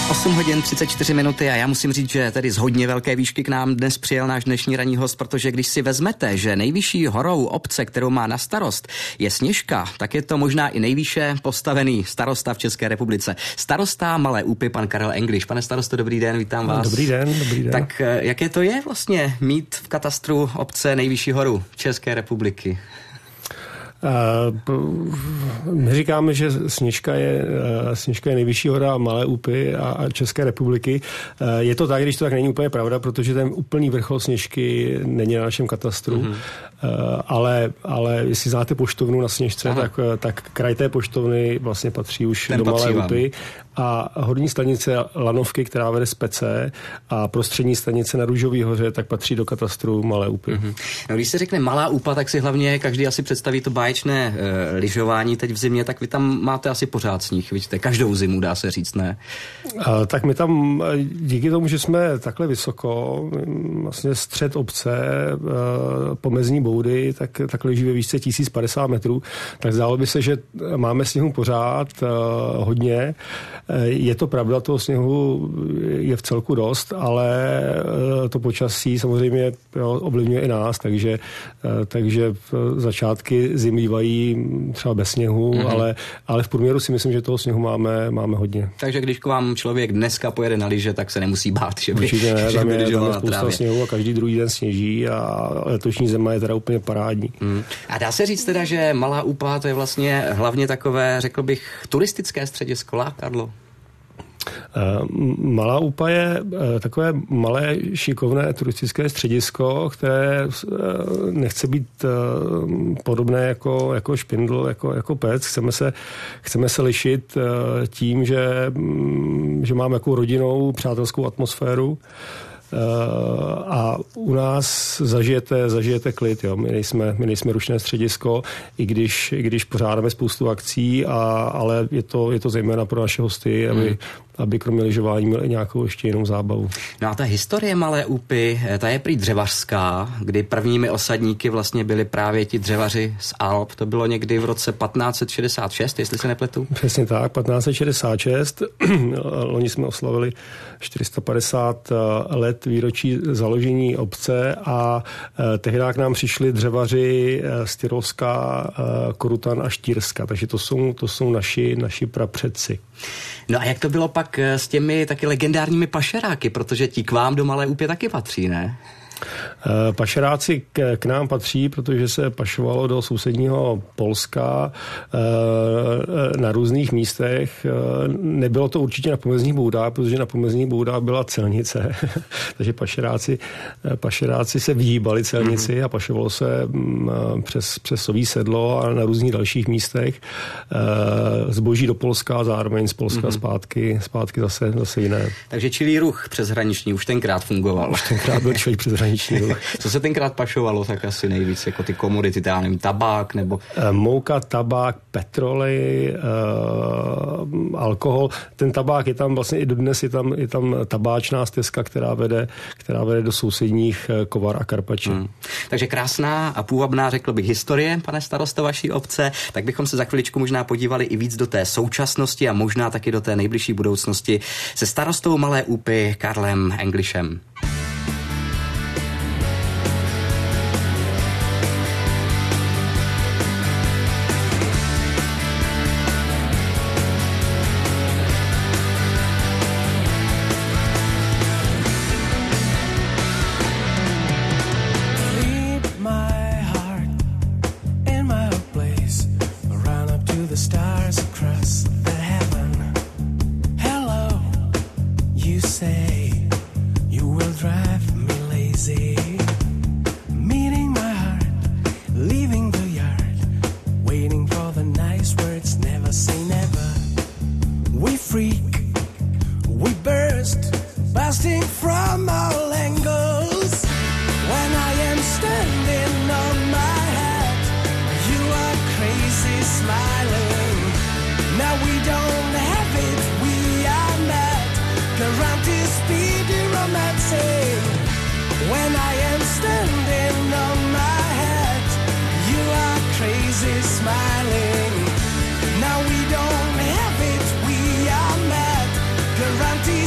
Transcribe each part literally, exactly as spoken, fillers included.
osm hodin třicet čtyři minuty a já musím říct, že tedy z hodně velké výšky k nám dnes přijel náš dnešní ranní host, protože když si vezmete, že nejvyšší horou obce, kterou má na starost, je Sněžka, tak je to možná i nejvýše postavený starosta v České republice. Starosta Malé Úpy, pan Karel Engliš. Pane starosto, dobrý den, vítám vás. Dobrý den, dobrý den. Tak jaké to je vlastně mít v katastru obce nejvyšší horu České republiky? Uh, my říkáme, že Sněžka je, uh, Sněžka je nejvyšší hora Malé Úpy a, a České republiky. Uh, je to tak, když to tak není úplně pravda, protože ten úplný vrchol Sněžky není na našem katastru, mm-hmm. uh, ale, ale jestli znáte poštovnu na Sněžce, tak, tak kraj té poštovny vlastně patří už ten do Malé Úpy. A horní stanice Lanovky, která vede z Pece, a prostřední stanice na Růžové hoře, tak patří do katastru Malé Úpy. Mm-hmm. No, když se řekne Malá Úpa, tak si hlavně každý asi představí to báječné e, lyžování teď v zimě, tak vy tam máte asi pořád sníh, vidíte, každou zimu, dá se říct, ne? A, tak my tam, díky tomu, že jsme takhle vysoko, vlastně střed obce, e, pomezní boudy, tak, tak leží ve výšce tisíc padesát metrů, tak zdálo by se, že máme sněhu pořád e, hodně. Je to pravda, toho sněhu je v celku dost, ale to počasí samozřejmě jo, ovlivňuje i nás, takže, takže začátky zimy bývají třeba bez sněhu, mm-hmm. ale, ale v průměru si myslím, že toho sněhu máme, máme hodně. Takže když k vám člověk dneska pojede na lyže, tak se nemusí bát, že by, určitě ne, že tam by je, lyžoval tam je na spousta trávě. Sněhu a každý druhý den sněží a letošní zima je teda úplně parádní. Mm. A dá se říct teda, že Malá Úpa to je vlastně hlavně takové, řekl bych, turistické středisko, Lákadlo? Malá Úpa je takové malé, šikovné turistické středisko, které nechce být podobné jako, jako Špindl, jako, jako Pec. Chceme se, chceme se lišit tím, že, že máme jako rodinnou, přátelskou atmosféru. A u nás zažijete, zažijete klid, jo. My nejsme, my nejsme rušné středisko, i když, i když pořádáme spoustu akcí, a, ale je to, je to zejména pro naše hosty, aby, hmm. aby kromě lyžování měli nějakou ještě jinou zábavu. No a ta historie Malé Úpy, ta je prý dřevařská, kdy prvními osadníky vlastně byli právě ti dřevaři z Alp. To bylo někdy v roce patnáct set šedesát šest, jestli se nepletu? Přesně tak, patnáct set šedesát šest. Loni jsme oslavili čtyři sta padesát let výročí založení obce a eh, tehdy k nám přišli dřevaři eh, z Tyrolska, eh, Korutan a Štýrska, takže to jsou, to jsou naši, naši prapředci. No a jak to bylo pak s těmi taky legendárními pašeráky, protože ti k vám do Malé Úpy taky patří, ne? Pašeráci k, k nám patří, protože se pašovalo do sousedního Polska na různých místech. Nebylo to určitě na pomezních boudách, protože na pomezních boudách byla celnice. Takže pašeráci, pašeráci se vyhýbali celnici mm-hmm. a pašovalo se přes, přes Soví sedlo a na různých dalších místech. Zboží do Polska a zároveň z Polska mm-hmm. zpátky, zpátky zase, zase jiné. Takže čilý ruch přeshraniční už tenkrát fungoval. Už tenkrát byl čilý přeshraniční. Co se tenkrát pašovalo tak asi nejvíc, jako ty komodity, já nevím, tabák nebo... Mouka, tabák, petrolej, uh, alkohol. Ten tabák je tam vlastně i dodnes, je tam, je tam tabáčná stezka, která vede, která vede do sousedních Kovar a Karpače. Hmm. Takže krásná a půvabná, řekl bych, historie, pane starosto, vaší obce. Tak bychom se za chviličku možná podívali i víc do té současnosti a možná taky do té nejbližší budoucnosti se starostou Malé Úpy Karlem Englišem. Smiling. Now we don't have it, we are mad. Guarantees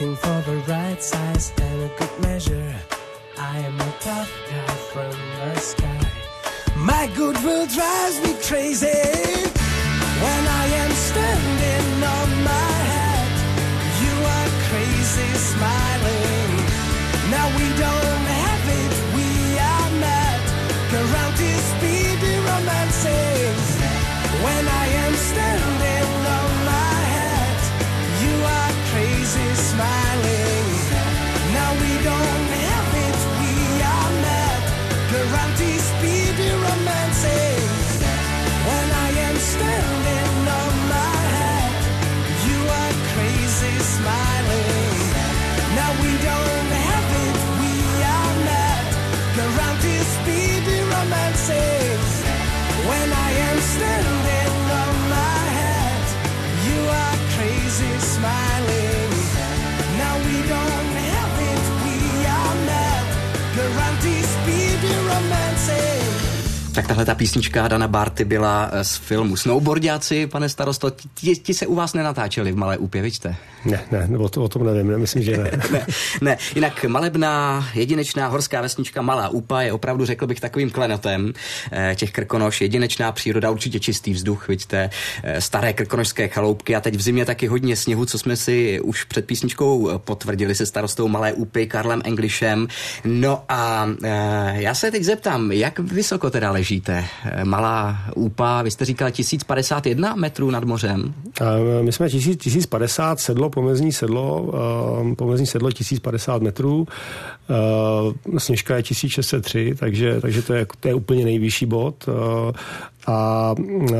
looking for the right size and a good measure. I am a tough guy from the sky. My goodwill drives me crazy when I am standing on my head. You are crazy smiling. Now we don't have it, we are mad. Around this speedy romancing. When I am standing on my head, you are crazy smiling. Now we don't have it, we are mad. Around this speedy romancing. When I am standing on my head, you are crazy smiling. Now we don't have it, we are mad. Around this speedy romancing. When I am standing on my head, you are crazy smiling. Now we don't have it, we are mad. Around this speedy romancing. Tak tahle ta písnička Dana Barty byla z filmu Snowboardiáci, pane starosto. Ti, ti se u vás nenatáčeli v Malé Úpě, vidíte? Ne, ne, o, to, o tom nevím, myslím, že ne. ne. Ne, jinak malebná, jedinečná horská vesnička Malá Úpa je opravdu, řekl bych, takovým klenotem eh, těch Krkonoš. Jedinečná příroda, určitě čistý vzduch, vidíte, eh, staré krkonošské chaloupky a teď v zimě taky hodně sněhu, co jsme si už před písničkou potvrdili se starostou Malé Úpy Karlem Englishem. No a eh, já se teď zeptám, jak vysoko teda ležíte? Malá Úpa, vy jste říkal tisíc padesát jedna metrů nad mořem? A my jsme tisíc padesát, sedlo, pomezní sedlo, uh, pomezní sedlo tisíc padesát metrů, uh, Sněžka je tisíc šest set tři, takže, takže to, je, to je úplně nejvyšší bod. Uh, a uh,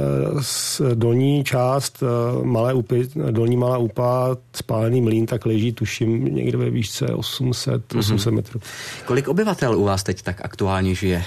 dolní část uh, Malé Úpy, dolní Malá Úpa, Spálený mlýn, tak leží, tuším, někde ve výšce osm set, mm-hmm. osm set metrů. Kolik obyvatel u vás teď tak aktuálně žije?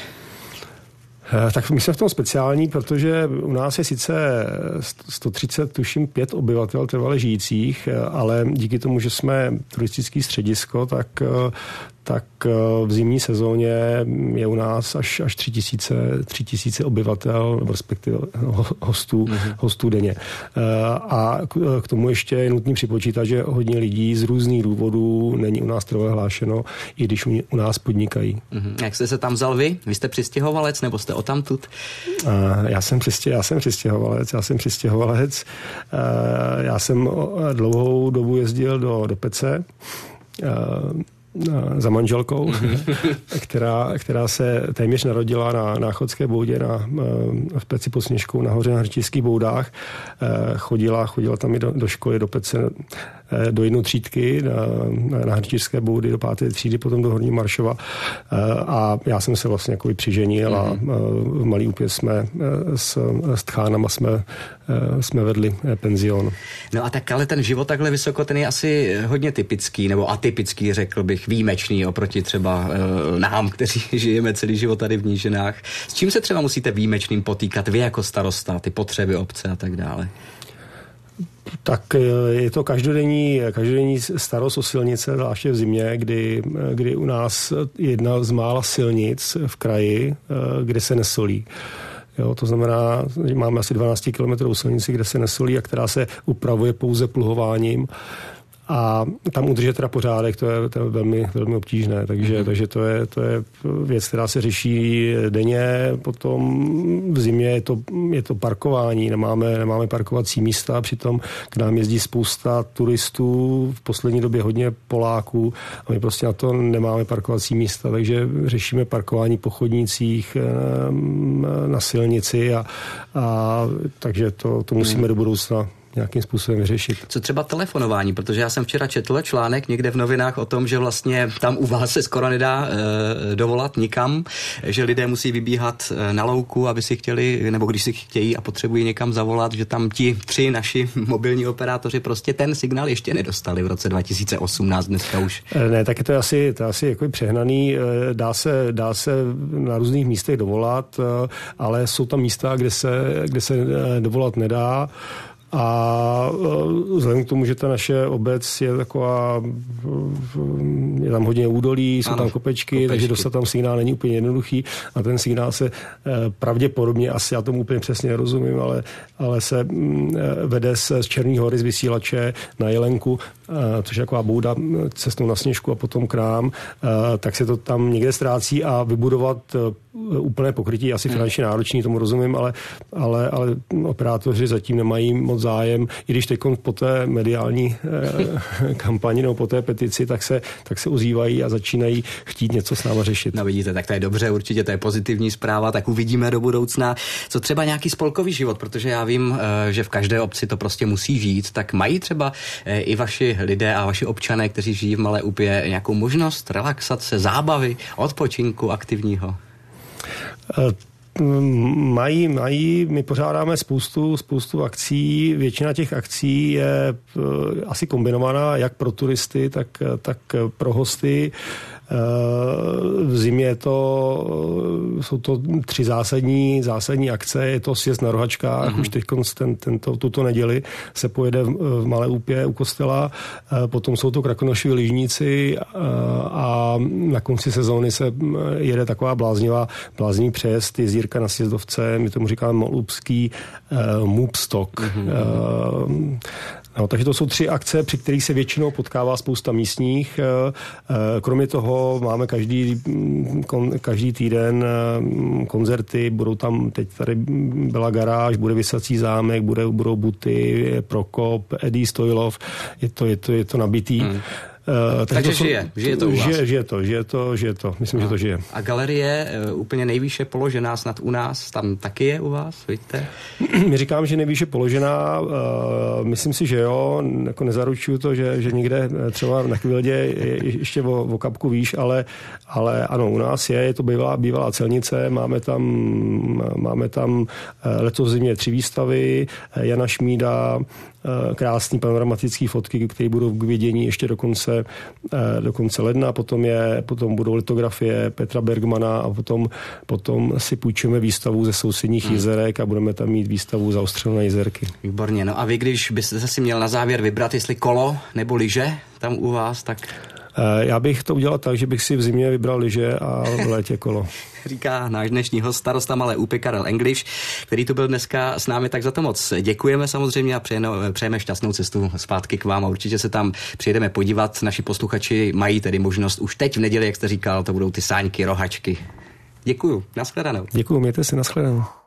Tak my jsme v tom speciální, protože u nás je sice sto třicet, tuším, pět obyvatel trvale žijících, ale díky tomu, že jsme turistický středisko, tak, tak v zimní sezóně je u nás až, až tři tisíce, tři tisíce obyvatel, respektive hostů, mm-hmm. hostů denně. A k tomu ještě je nutný připočítat, že hodně lidí z různých důvodů není u nás trvale hlášeno, i když u nás podnikají. Mm-hmm. Jak jste se tam vzal vy? Vy jste přistěhovalec, nebo jste odtamtud? Já jsem, přistě, já jsem přistěhovalec, já jsem přistěhovalec. Já jsem dlouhou dobu jezdil do, do Pece za manželkou, která, která se téměř narodila na Náchodské boudě na, v Peci pod Sněžkou nahoře na Hrčických boudách. Chodila, chodila tam i do, do školy, do Pece, do jedné třídky na, na Hrčické boudy, do páté třídy, potom do Horní Maršova. A já jsem se vlastně jako přiženil a v Malé Úpě jsme s, s tchánama jsme, jsme vedli penzion. No a tak ale ten život takhle vysoko, ten je asi hodně typický, nebo atypický, řekl bych, výjimečný oproti třeba e, nám, kteří žijeme celý život tady v nížinách. S čím se třeba musíte výjimečným potýkat vy jako starosta, ty potřeby obce a tak dále? Tak je to každodenní, každodenní starost o silnice, zvláště v zimě, kdy, kdy u nás jedna z mála silnic v kraji, kde se nesolí. Jo, to znamená, že máme asi dvanáct kilometrů silnici, kde se nesolí a která se upravuje pouze pluhováním. A tam udržet teda pořádek, to je, to je velmi, velmi obtížné, takže, mm. takže to, je, to je věc, která se řeší denně. Potom v zimě je to, je to parkování, nemáme, nemáme parkovací místa, přitom k nám jezdí spousta turistů, v poslední době hodně Poláků a my prostě na to nemáme parkovací místa, takže řešíme parkování po chodnících na silnici a, a takže to, to musíme mm. do budoucna nějakým způsobem vyřešit. Co třeba telefonování, protože já jsem včera četl článek někde v novinách o tom, že vlastně tam u vás se skoro nedá e, dovolat nikam, že lidé musí vybíhat na louku, aby si chtěli, nebo když si chtějí a potřebují někam zavolat, že tam ti tři naši mobilní operátoři prostě ten signál ještě nedostali v roce dva tisíce osmnáct, dneska už. Ne, tak je to asi, to asi jako přehnaný, dá se, dá se na různých místech dovolat, ale jsou tam místa, kde se, kde se dovolat nedá. A vzhledem k tomu, že ta naše obec je taková, je tam hodně údolí, jsou ano, tam kopečky, kopečky, takže dostat tam signál není úplně jednoduchý a ten signál se pravděpodobně, asi já tomu úplně přesně nerozumím, ale, ale se vede se z Černý Hory z vysílače na Jelenku, což je taková bouda cestou na Sněžku a potom k nám, tak se to tam někde ztrácí a vybudovat úplné pokrytí asi finančně náročný, tomu rozumím, ale, ale, ale operátoři zatím nemají moc zájem, i když teď po té mediální eh, kampani nebo po té petici, tak se, tak se ozývají a začínají chtít něco s náma řešit. No vidíte, tak to je dobře, určitě to je pozitivní zpráva, tak uvidíme do budoucna. Co třeba nějaký spolkový život, protože já vím, eh, že v každé obci to prostě musí žít, tak mají třeba eh, i vaši lidé a vaši občané, kteří žijí v Malé Úpě, nějakou možnost relaxace, zábavy, odpočinku aktivního? Uh, Mají, mají, my pořádáme spoustu, spoustu akcí, většina těch akcí je asi kombinovaná jak pro turisty, tak, tak pro hosty. V zimě je to, jsou to tři zásadní, zásadní akce, je to sjezd na Rohačkách, mm-hmm. už teď ten, tento, tuto neděli se pojede v Malé Úpě u kostela, potom jsou to Krakonošovi lyžníci a na konci sezóny se jede taková bláznivá, bláznivý přejezd, jezdírka na sjezdovce, my tomu říkáme malúpský uh, Moopstock. Mm-hmm. Uh, No, takže to jsou tři akce, při kterých se většinou potkává spousta místních. Kromě toho máme každý, každý týden koncerty, budou tam, teď tady byla garáž, bude Vysací zámek, bude, budou Buty, Prokop, Eddie Stojlov, je to, je to, je to nabitý. Hmm. Uh, takže to jsou, žije, žije to u vás. Žije, žije to, žije to, žije to, myslím, a, že to žije. A galerie uh, úplně nejvýše položená snad u nás, tam taky je u vás, vidíte? My říkám, že nejvýše položená, uh, myslím si, že jo, jako nezaručuju to, že, že někde třeba na Kvildě je ještě o, o kapku výš, ale, ale ano, u nás je, je to bývalá, bývalá celnice, máme tam, máme tam letos v zimě tři výstavy, Jana Šmída, krásný panoramatický fotky, které budou k vidění ještě do konce, do konce ledna, potom, je, potom budou litografie Petra Bergmana a potom, potom si půjčíme výstavu ze sousedních hmm. jezerek a budeme tam mít výstavu zaostřené jezerky. Výborně, no a vy, když byste si měl na závěr vybrat, jestli kolo nebo lyže tam u vás, tak... Já bych to udělal tak, že bych si v zimě vybral lyže a v létě kolo. Říká náš dnešní host, starosta Malé Úpy Karel Engliš, který tu byl dneska s námi, tak za to moc děkujeme samozřejmě a přejeme, přejeme šťastnou cestu zpátky k vám a určitě se tam přijedeme podívat. Naši posluchači mají tedy možnost už teď v neděli, jak jste říkal, to budou ty sáňky, rohačky. Děkuju, nashledanou. Děkuju, mějte se, nashledanou.